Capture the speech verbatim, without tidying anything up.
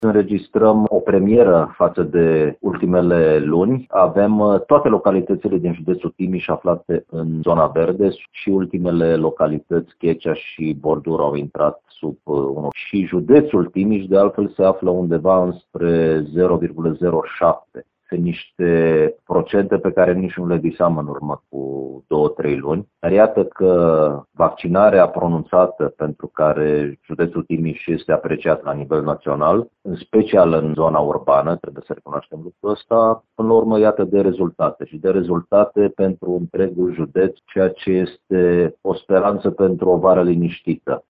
Înregistrăm o premieră față de ultimele luni. Avem toate localitățile din județul Timiș aflate în zona verde și ultimele localități, Checea și Bordur, au intrat sub unu. Și județul Timiș, de altfel, se află undeva înspre zero virgulă zero șapte. Sunt niște procente pe care nici nu le visam în urmă cu două trei luni. Dar iată că vaccinarea pronunțată, pentru care județul Timiș este apreciat la nivel național, în special în zona urbană, trebuie să recunoaștem lucrul ăsta, până la urmă iată de rezultate și de rezultate pentru întregul județ, ceea ce este o speranță pentru o vară liniștită.